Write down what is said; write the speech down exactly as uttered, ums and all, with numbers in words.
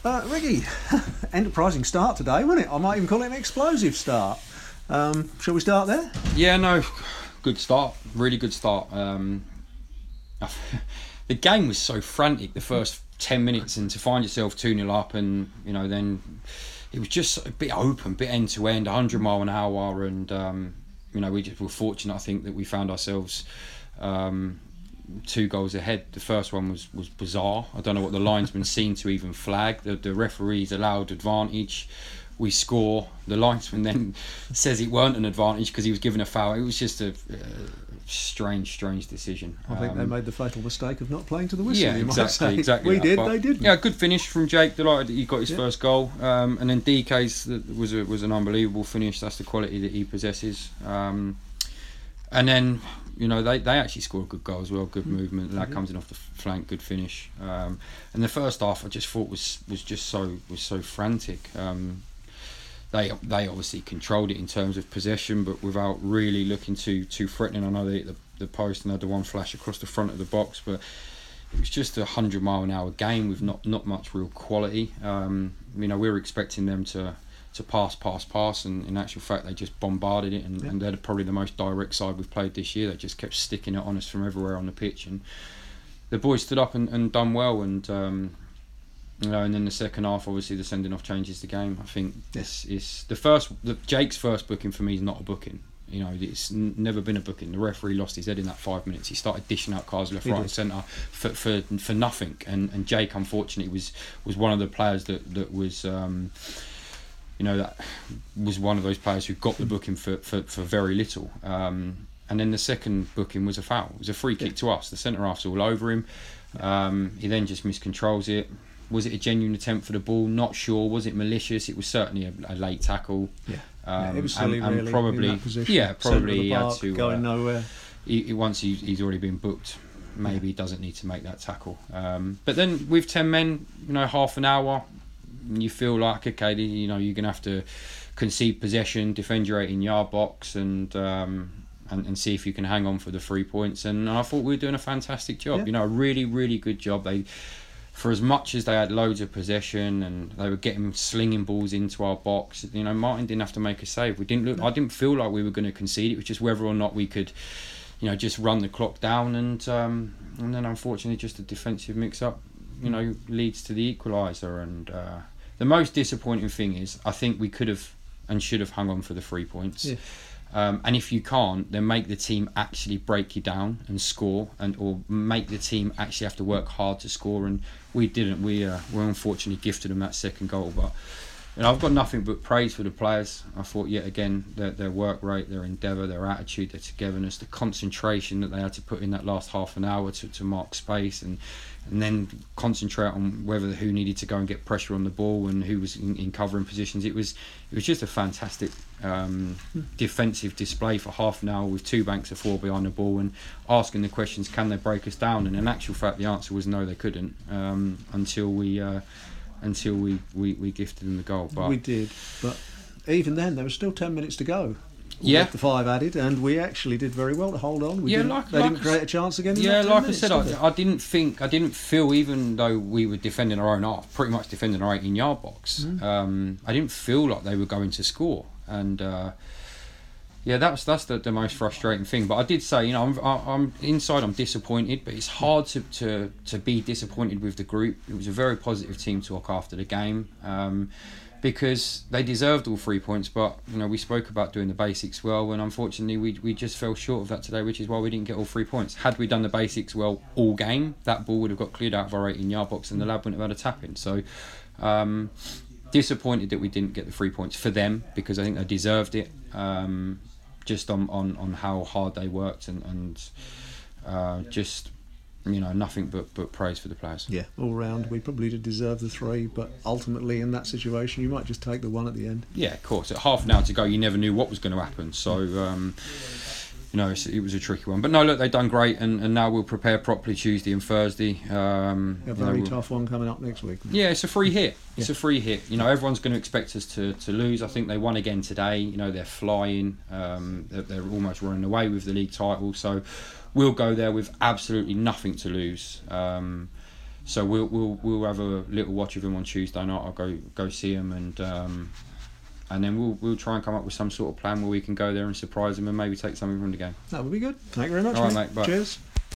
Uh, Ricky, enterprising start today, wasn't it? I might even call it an explosive start. Um, shall we start there? Yeah, no, good start. Really good start. Um, the game was so frantic the first ten minutes, and to find yourself two nil up, and you know, then it was just a bit open, a bit end to end, one hundred mile an hour, and um, you know, we just were fortunate, I think, that we found ourselves um, two goals ahead. The first one was, was bizarre. I don't know what the linesman seemed to even flag. The, the referees allowed advantage. We score. The linesman then says it weren't an advantage because he was given a foul. It was just a uh, strange, strange decision. I think um, they made the fatal mistake of not playing to the whistle. Yeah, you exactly, might say. exactly. We that. did, But, they didn't. Yeah, good finish from Jake. Delighted that he got his Yeah. first goal. Um, and then D K's was a, was an unbelievable finish. That's the quality that he possesses. Um, and then, you know, they, they actually scored a good goal as well. Good movement. That comes in off the flank. Good finish. Um, and the first half, I just thought was was just so was so frantic. Um, They they obviously controlled it in terms of possession, but without really looking too too threatening. I know they hit the, the post and had the one flash across the front of the box, but it was just a hundred mile an hour game with not, not much real quality. Um, you know, we were expecting them to, to pass, pass, pass, and in actual fact they just bombarded it, and, yeah. and they're probably the most direct side we've played this year. They just kept sticking it on us from everywhere on the pitch, and the boys stood up and, and done well. And um, You know, and then the second half, obviously, the sending off changes the game. I think this is the first. The, Jake's first booking for me is not a booking. You know, it's n- never been a booking. The referee lost his head in that five minutes. He started dishing out cards left, He right, did. and centre for, for for nothing. And and Jake, unfortunately, was was one of the players that that was. Um, you know, that was one of those players who got the booking for for, for very little. Um, and then the second booking was a foul. It was a free kick Yeah. to us. The centre half's all over him. Um, he then just miscontrols it. Was it a genuine attempt for the ball? Not sure. Was it malicious? It was certainly a, a late tackle. Yeah. Um, yeah, it was silly, and, and really, probably, in that position. yeah, Centre probably of the he had park, to. going uh, nowhere. he, he- once he, he's already been booked, maybe he doesn't need to make that tackle. Um, but then with ten men, you know, half an hour, you feel like okay, you know, you're gonna have to concede possession, defend your eighteen yard box, and. Um, And, and see if you can hang on for the three points. And I thought we were doing a fantastic job. Yeah. You know, a really, really good job. They, for as much as they had loads of possession and they were getting slinging balls into our box, you know, Martin didn't have to make a save. We didn't look. I didn't feel like we were going to concede. It was just whether or not we could, you know, just run the clock down. And um, and then unfortunately, just a defensive mix-up, you know, leads to the equaliser. And uh, the most disappointing thing is, I think we could have and should have hung on for the three points. Yeah. Um, and if you can't, then make the team actually break you down and score, and or make the team actually have to work hard to score. And we didn't. We uh, were unfortunately gifted them that second goal. But you know, I've got nothing but praise for the players. I thought yet again their, their work rate, their endeavour, their attitude, their togetherness, the concentration that they had to put in that last half an hour to, to mark space and and then concentrate on whether who needed to go and get pressure on the ball and who was in, in covering positions. It was it was just a fantastic um, defensive display for half an hour with two banks of four behind the ball and asking the questions, can they break us down? And in actual fact, the answer was no, they couldn't um, until we uh, until we, we, we gifted them the goal. But We did, but even then, there was still ten minutes to go. Yeah. With the five added, and we actually did very well to hold on. We Yeah, didn't, like- they like didn't I create s- a chance again. in Yeah, that ten like minutes, I said, did they? I, I didn't think, I didn't feel, even though we were defending our own half, pretty much defending our eighteen yard box, Mm. um, I didn't feel like they were going to score. And uh, yeah, that's that's the, the most frustrating thing. But I did say, you know, I'm, I- I'm inside, I'm disappointed, but it's hard to, to, to be disappointed with the group. It was a very positive team talk after the game. Um, because they deserved all three points, but you know, we spoke about doing the basics well, and unfortunately we we just fell short of that today, which is why we didn't get all three points. Had we done the basics well all game, that ball would have got cleared out of our eighteen yard box and the lad wouldn't have had a tap in. So um, disappointed that we didn't get the three points for them, because I think they deserved it, um, just on, on, on how hard they worked, and, and uh, just, you know, nothing but, but praise for the players. Yeah, all round, we probably did deserve the three, but ultimately in that situation, you might just take the one at the end. Yeah, of course. At half an hour to go, you never knew what was going to happen. So, um, you know, it's, it was a tricky one. But no, look, they've done great, and, and now we'll prepare properly Tuesday and Thursday. Um, A you know, very we'll- tough one coming up next week. Yeah, it's a free hit. It's Yeah. a free hit. You know, everyone's going to expect us to, to lose. I think they won again today. You know, they're flying. Um, they're, they're almost running away with the league title. So we'll go there with absolutely nothing to lose. Um, so we'll we'll we'll have a little watch of him on Tuesday night. I'll go go see him, and um, and then we'll we'll try and come up with some sort of plan where we can go there and surprise him and maybe take something from the game. That would be good. Thank you very much. All right, mate. mate, bye. Cheers.